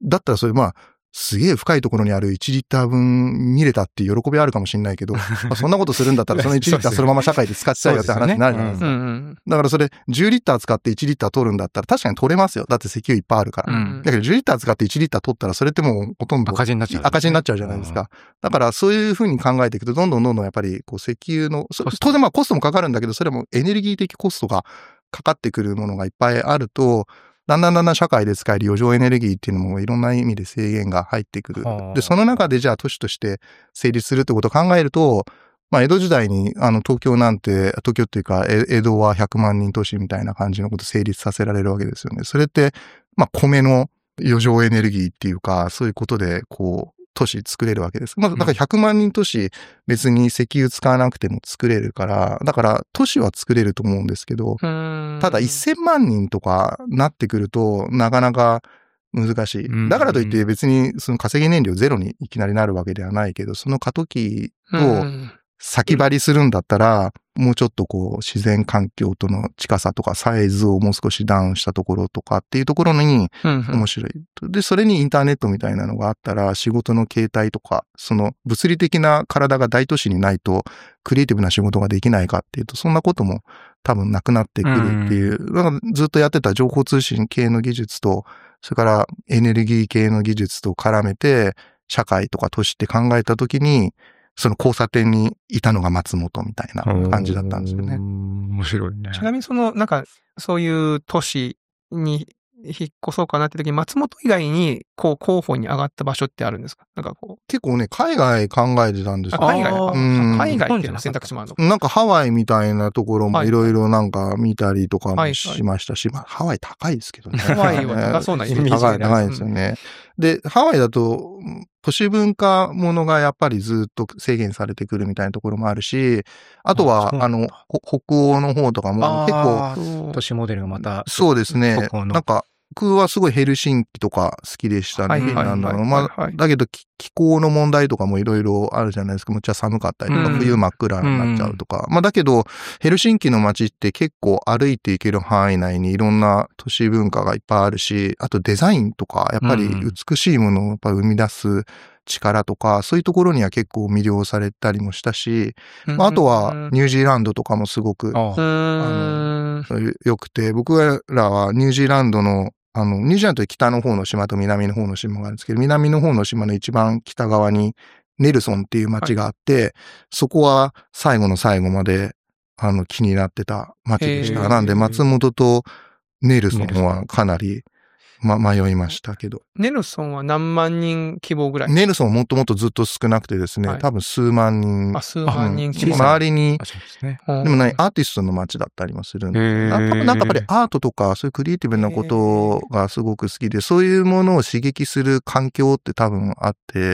だったらそれまあ、すげえ深いところにあるいちリッター分見れたっていう喜びあるかもしれないけど、まあそんなことするんだったらそのいちリッターそのまま社会で使っちゃうよって話になるじゃないですか。だからそれじゅうリッター使っていちリッター取るんだったら確かに取れますよ。だって石油いっぱいあるから。うん、だけどじゅうリッター使っていちリッター取ったらそれってもうほとんど赤字になっちゃう。 赤字になっちゃうじゃないですか。だからそういうふうに考えていくとどんどんどんどんやっぱりこう石油の、当然まあコストもかかるんだけど、それもエネルギー的コストがかかってくるものがいっぱいあると、だんだんだんだん社会で使える余剰エネルギーっていうのもいろんな意味で制限が入ってくる。で、その中でじゃあ都市として成立するってことを考えると、まあ江戸時代にあの東京なんて、東京っていうか江戸はひゃくまんにん都市みたいな感じのことを成立させられるわけですよね。それって、まあ米の余剰エネルギーっていうか、そういうことでこう、都市作れるわけです。まあ、だからひゃくまんにん都市別に石油使わなくても作れるから、だから都市は作れると思うんですけど、ただせんまんにんとかなってくるとなかなか難しい。だからといって別にその稼ぎ燃料ゼロにいきなりなるわけではないけど、その過渡期を先張りするんだったら、もうちょっとこう自然環境との近さとかサイズをもう少しダウンしたところとかっていうところに面白い。で、それにインターネットみたいなのがあったら仕事の形態とか、その物理的な体が大都市にないとクリエイティブな仕事ができないかっていうと、そんなことも多分なくなってくるっていう、だからずっとやってた情報通信系の技術と、それからエネルギー系の技術と絡めて社会とか都市って考えたときに、その交差点にいたのが松本みたいな感じだったんですよね。 面白いね。 ちなみにその、なんか、そういう都市に引っ越そうかなって時に、松本以外に、こう、候補に上がった場所ってあるんですか？なんかこう。 結構ね、海外考えてたんですよ。 海外うん。海外っていうの選択肢もあるの？ なんかハワイみたいなところもいろいろなんか見たりとかもしましたし、はいはい、まあ、ハワイ高いですけどね。 ハワイは高そうなイメージが高い、高いですよね。で、ハワイだと、 都市文化ものがやっぱりずっと制限されてくるみたいなところもあるし、あとは、あ, あの、北欧の方とかも結構、 都市モデルがまた。 そうですね。なんか、僕はすごいヘルシンキとか好きでしたね。フィンランドの。まあ、だけど気候の問題とかもいろいろあるじゃないですか。むっちゃ寒かったりとか、うん、冬真っ暗になっちゃうとか。うん、まあ、だけど、ヘルシンキの街って結構歩いていける範囲内にいろんな都市文化がいっぱいあるし、あとデザインとか、やっぱり美しいものをやっぱ生み出す力とか、そういうところには結構魅了されたりもしたし、まあ、あとはニュージーランドとかもすごく、あの、良くて、僕らはニュージーランドのあの、ニュージーランドって北の方の島と南の方の島があるんですけど、南の方の島の一番北側にネルソンっていう町があって、はい、そこは最後の最後まで、あの、気になってた町でした。なんで、松本とネルソンはかなり、ま、迷いましたけど。 ネルソンは何万人規模ぐらい？ ネルソンはもっともっとずっと少なくてですね、はい、多分数万人。 あ、数万人規模。 うん、周りに、ね、でもね、アーティストの街だったりもするんで、なんかやっぱりアートとかそういうクリエイティブなことがすごく好きで、そういうものを刺激する環境って多分あって、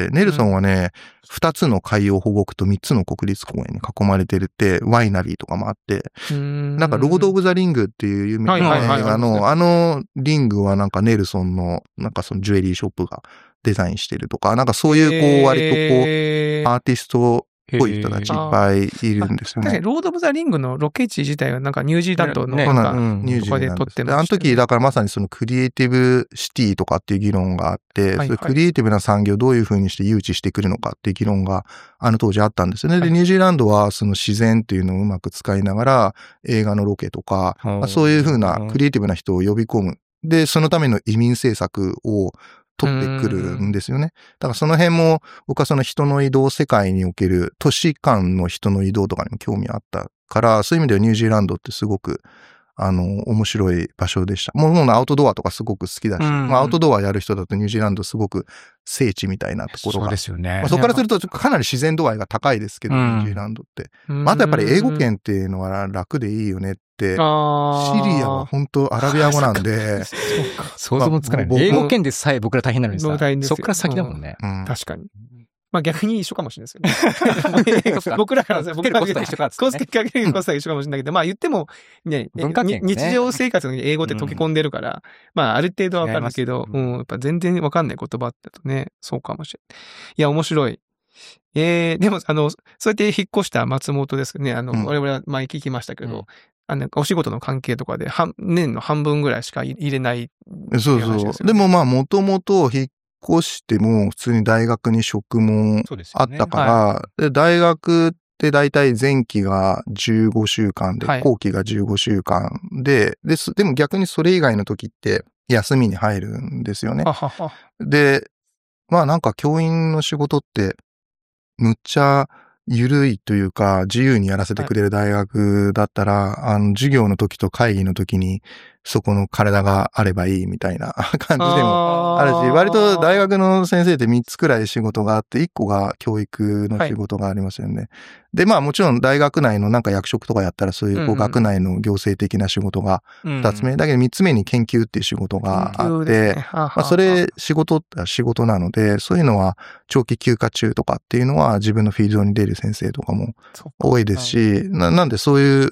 ネルソンはね、二、うん、つの海洋保護区と三つの国立公園に囲まれてるって、ワイナリーとかもあって、んなんかロード・オブ・ザ・リングっていう有名な映画の、あのリングはなんかネルソンの、なんかそのジュエリーショップがデザインしてるとか、なんかそういうこう割とこう、アーティストっぽい人たちいっぱいいるんですよね。 確かにロード・オブ・ザ・リングのロケ地自体はなんかニュージーランドのなんか、ね、とかで撮ってました、ね。 あの時だからまさにそのクリエイティブシティとかっていう議論があって、はいはい、そういうクリエイティブな産業をどういう風にして誘致してくるのかっていう議論があの当時あったんですよね。で、ニュージーランドはその自然っていうのをうまく使いながら映画のロケとか、まあ、そういう風なクリエイティブな人を呼び込む。で、そのための移民政策を取ってくるんですよね。だからその辺も僕はその人の移動、世界における都市間の人の移動とかにも興味あったから、そういう意味ではニュージーランドってすごくあの面白い場所でした。もうもうアウトドアとかすごく好きだし、まあ、アウトドアやる人だとニュージーランドすごく聖地みたいなところが。 そうですよね。 まあ、そこからするとかなり自然度合いが高いですけど、ニュージーランドって。まあ、あとやっぱり英語圏っていうのは楽でいいよねって。シリアは本当アラビア語なんで。 想像もつかない。英語圏でさえ僕ら大変なのにさ、そっから先だもんね。 うん、確かに。まあ逆に一緒かもしれないですよね。僕らからさ、僕らから一緒か。コスケかけるコストは一緒かもしれないけど、まあ言っても、ね、ね日常生活に英語って溶け込んでるから、うん、まあある程度わかるけど、うん、やっぱ全然わかんない言葉だとね、そうかもしれない。いや、面白い。えー、でも、あの、そうやって引っ越した松本ですけどね、あの、うん、我々は前聞きましたけど、うん、あの、お仕事の関係とかで、半、年の半分ぐらいしか入れない、 ね。そうそう。でもまあ、もともと引っ越しても、普通に大学に職もあったから、で、ねはい、で大学って大体前期がじゅうごしゅうかんで、はい、後期がじゅうごしゅうかんで、で、でも逆にそれ以外の時って休みに入るんですよね。 はははで、まあなんか教員の仕事って、むっちゃ緩いというか、自由にやらせてくれる大学だったら、はい、あの、授業の時と会議の時に、そこの体があればいいみたいな感じでもあるし、割と大学の先生ってみっつくらい仕事があって、いっこが教育の仕事がありますよね。はい、で、まあもちろん大学内のなんか役職とかやったらそういうこう学内の行政的な仕事がふたつめ、うん、だけどみっつめに研究っていう仕事があって、ね、まあそれ仕事って仕事なので、そういうのは長期休暇中とかっていうのは自分のフィールドに出る先生とかも多いですし、な, なんでそういう、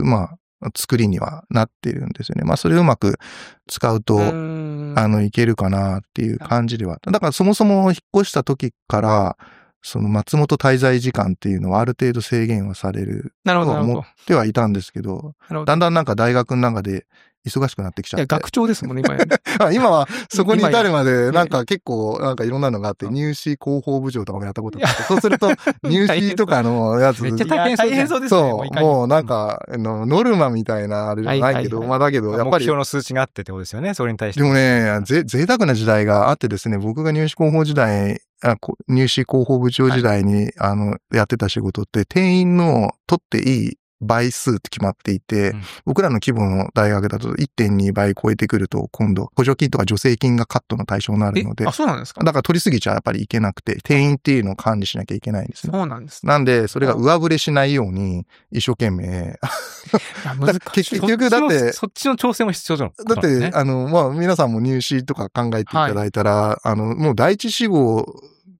まあ、作りにはなっているんですよね。まあそれをうまく使うと、あの、いけるかなっていう感じでは。だからそもそも引っ越した時から、その松本滞在時間っていうのはある程度制限はされるとは思ってはいたんですけど、どだんだんなんか大学の中で忙しくなってきちゃって。いや、 学長ですもんね、今や。今はそこに至るまで、なんか結構、なんかいろんなのがあって、入試広報部長とかもやったことあって、そうすると、入試とかのやつ。 めっちゃ大変そうですね。 そうですね。そう、もうなんか、ノルマみたいなあれじゃないけど、まあだけど、やっぱり。 目標の数値があってってことですよね、それに対して。 でもね、ぜ、贅沢な時代があってですね、僕が入試広報時代、あ入試広報部長時代に、はい、あの、やってた仕事って、定員の取っていい倍数って決まっていて、うん、僕らの規模の大学だと いってんに 倍超えてくると、今度、補助金とか助成金がカットの対象になるので、 あ、そうなんですか？ だから取りすぎちゃやっぱりいけなくて、定員っていうのを管理しなきゃいけないんですね。 そうなんです、 ね。なんで、それが上振れしないように、一生懸命。結局、だって、 そっちの調整も必要じゃん。 だって、あの、まあ、皆さんも入試とか考えていただいたら、はい、あの、もう第一志望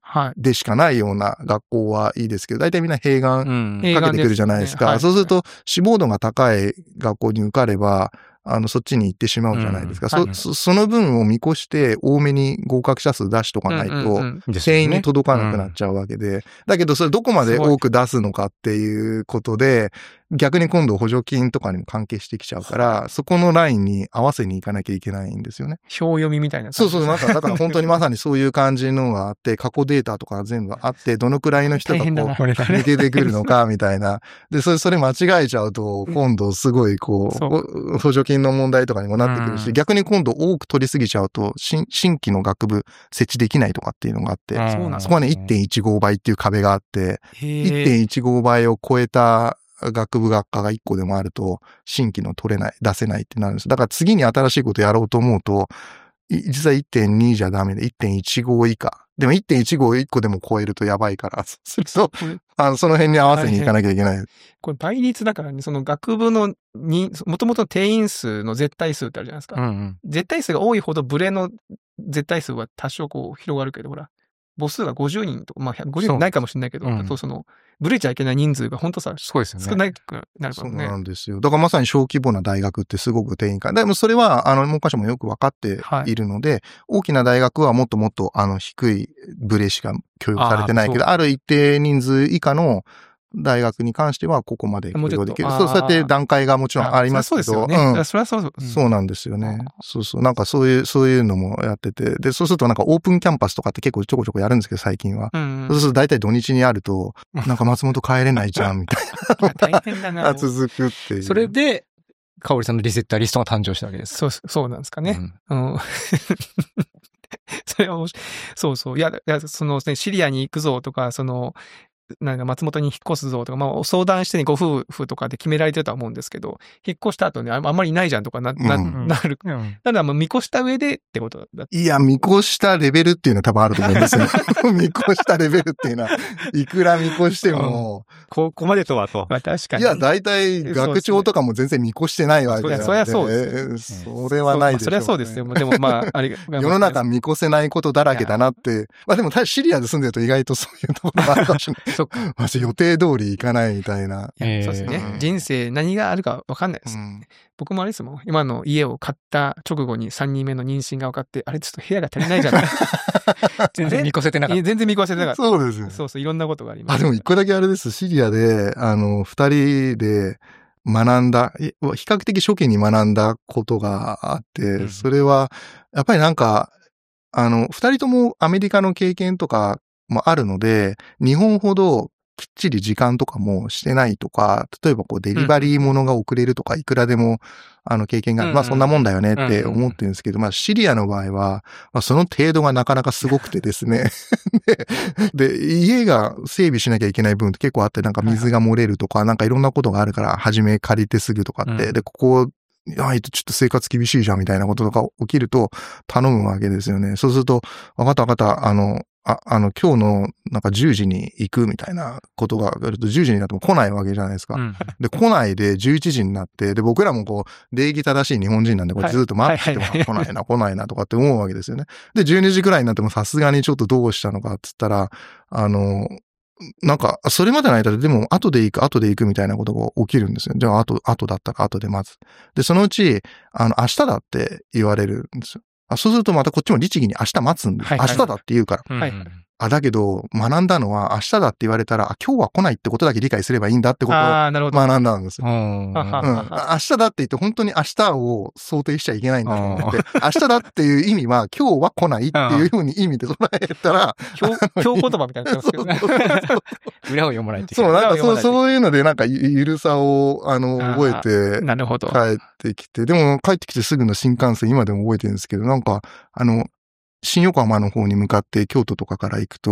でしかないような学校はいいですけど、大体みんな併願かけてくるじゃないですか。うん、そうすると、志望度が高い学校に受かれば、あの、そっちに行ってしまうじゃないですか。うんはい、そ、その分を見越して多めに合格者数出しとかないと、定員に届かなくなっちゃうわけで。だけど、それどこまで多く出すのかっていうことで、逆に今度補助金とかにも関係してきちゃうから、そこのラインに合わせに行かなきゃいけないんですよね。 表読みみたいな。 そうそう、なんか、だから本当にまさにそういう感じのがあって、過去データとか全部あって、どのくらいの人がこう、抜けてくるのか、みたいな。で、それ、それ間違えちゃうと、今度すごいこう、補助金の問題とかにもなってくるし、逆に今度多く取りすぎちゃうと、新、新規の学部設置できないとかっていうのがあって、そこはね、いってんいちご 倍っていう壁があって、いってんいちご 倍を超えた、学部学科がいっこでもあると、新規の取れない、出せないってなるんです。だから次に新しいことやろうと思うと、実は いってんに じゃダメで いってんいちご 以下。でも いってんいちご いっこでも超えるとやばいから、そうすると、あの、その辺に合わせに行かなきゃいけない。 これ倍率だからね、その学部のに、もともと定員数の絶対数ってあるじゃないですか。うんうん、絶対数が多いほどブレの絶対数は多少こう広がるけど、ほら。母数がごじゅうにんとか、まあ、ごじゅうにんないかもしれないけど、あとその、ブレちゃいけない人数が本当さ、そうですよね、少なくなるからね。 そうなんですよ。だからまさに小規模な大学ってすごく定員化。でもそれは、あの、文科省もよくわかっているので、はい、大きな大学はもっともっと、あの、低いブレしか許容されてないけど、あ, ある一定人数以下の、大学に関してはここまで許容できる。そう、そうやって段階がもちろんありますけど。 そうですよね。うん、それはそう、 うん。そうなんですよね。そうそう。なんかそういう、そういうのもやってて。で、そうするとなんかオープンキャンパスとかって結構ちょこちょこやるんですけど、最近は。うんうん、そうすると大体土日にあると、なんか松本帰れないじゃん、みたいな。大変だな。続くっていう。 それで、かおりさんのリセッターリストが誕生したわけです。 そう、そうなんですかね。うん。うん、それは面白い。そうそう。いや、いやその、ね、シリアに行くぞとか、その、なんか松本に引っ越すぞとか、まあ相談してね、ご夫婦とかで決められてるとは思うんですけど、引っ越した後ね、あんまりいないじゃんとかな、な、うん、なる。うん、なので、見越した上でってことだ。 いや、見越したレベルっていうのは多分あると思うんですよ。見越したレベルっていうのは、いくら見越しても、 うん、ここまでとはと。 まあ確かに。 いや、大体学長とかも全然見越してないわけで。 そりゃそうです。 それはないでしょう、ね。 そりゃそうですよ。でもまあ、あれ世の中見越せないことだらけだなって。まあでも、シリアで住んでると意外とそういうところがあるかもしれない。そっか。予定通りいかないみたいな。 いそうですね、うん。人生何があるか分かんないです、うん。僕もあれですもん。今の家を買った直後にさんにんめの妊娠が分かって、あれちょっと部屋が足りないじゃない全然見越せてなかった。 全然見越せてなかった。 そうですよ。 そうそう、いろんなことがあります。 あ、でも一個だけあれです。シリアで、あの、二人で学んだ、比較的初期に学んだことがあって、うん、それは、やっぱりなんか、あの、二人ともアメリカの経験とかもあるので、日本ほどきっちり時間とかもしてないとか、例えばこうデリバリーものが遅れるとか、いくらでも、あの経験が、まあそんなもんだよねって思ってるんですけど、まあシリアの場合は、まあその程度がなかなかすごくてですね。で、で、家が整備しなきゃいけない分って結構あって、なんか水が漏れるとか、なんかいろんなことがあるから、初め借りてすぐとかって、で、ここ、ないとちょっと生活厳しいじゃんみたいなこととか起きると頼むわけですよね。そうすると、わかったわかった、あの、あ、あの、今日のなんかじゅうじに行くみたいなことがあるとじゅうじになっても来ないわけじゃないですか。うん、で、来ないでじゅういちじになって、で、僕らもこう、礼儀正しい日本人なんで、これずっと待ってても来ないな、来ないなとかって思うわけですよね。で、じゅうにじくらいになってもさすがにちょっとどうしたのかって言ったら、あの、なんか、それまでの間ででも、後で行く、後で行くみたいなことが起きるんですよ。じゃあ、後、後だったか、後でまず。で、そのうち、あの、明日だって言われるんですよ。あ、そうするとまたこっちも律儀に明日待つんです。はいはい、明日だって言うから。はいはい、あ、だけど、学んだのは、明日だって言われたら、あ、今日は来ないってことだけ理解すればいいんだってことを学んだんですよ。うん、明日だって言って、本当に明日を想定しちゃいけないんだと思って、明日だっていう意味は、今日は来ないっていうふうに意味で捉えたら、 今日、今日言葉みたいになってますけどね。 裏を読まないといけない。そう、なんかそう、そういうので、なんか、ゆるさを、あの、覚えて、 なるほど。 帰ってきて、でも、帰ってきてすぐの新幹線、今でも覚えてるんですけど、なんか、あの、新横浜の方に向かって京都とかから行くと、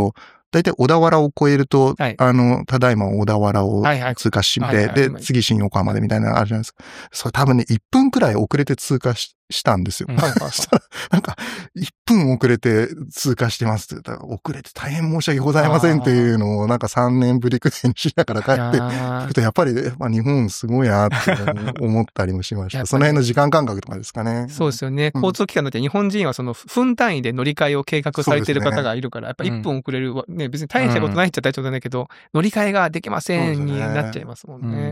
だいたい小田原を越えると、はい、あの、ただいま小田原を通過して、はいはい、で、次新横浜でみたいなのがあるじゃないですか。それ多分ね、いっぷんくらい遅れて通過 し, したんですよ。うん、なんか、いっぷん遅れて通過してますって言ったら、遅れて大変申し訳ございませんっていうのを、なんかさんねんぶりくらいにしながら帰って聞くと、やっぱり、まあ、日本すごいなって思ったりもしました。その辺の時間感覚とかですかね。 そうですよね。交通機関だって日本人はその分単位で乗り換えを計画されている方がいるから、ね、やっぱいっぷん遅れる、ね、別に大したことないっちゃ大したことないけど、うん、乗り換えができませんになっちゃいますもんね。うん、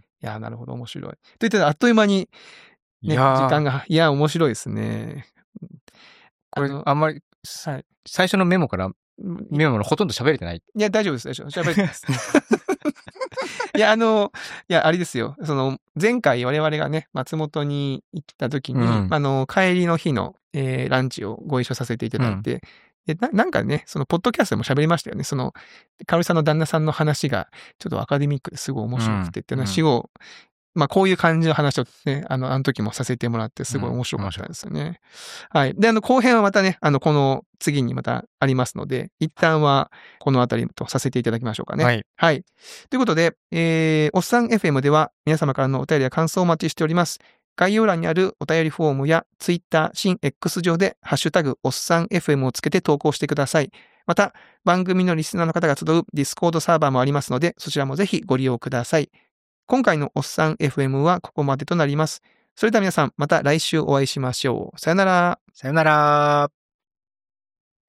いや、なるほど、面白い。といったらあっという間に、ね、時間が、いや、面白いですね。 これ、あんまり、はい、最初のメモから、メモのほとんど喋れてない。 いや、大丈夫です、大丈夫です。喋れてます。いや、あの、いや、あれですよ。その、前回我々がね、松本に行った時に、うん、あの、帰りの日の、えー、ランチをご一緒させていただいて、うん、でな、なんかね、その、ポッドキャストでも喋りましたよね。その、かおりさんの旦那さんの話が、ちょっとアカデミックですごい面白くてっていう話を、うんまあ、こういう感じの話をね、あの、あの時もさせてもらって、すごい面白かったですよね。うん、はい。で、あの、後編はまたね、あの、この次にまたありますので、一旦はこのあたりとさせていただきましょうかね。はい。はい。ということで、えー、おっさん エフエム では皆様からのお便りや感想をお待ちしております。概要欄にあるお便りフォームや Twitter、新 X 上でハッシュタグおっさん エフエム をつけて投稿してください。また、番組のリスナーの方が集う Discord サーバーもありますので、そちらもぜひご利用ください。今回のおっさん エフエム はここまでとなります。それでは皆さん、また来週お会いしましょう。さよなら。 さよなら。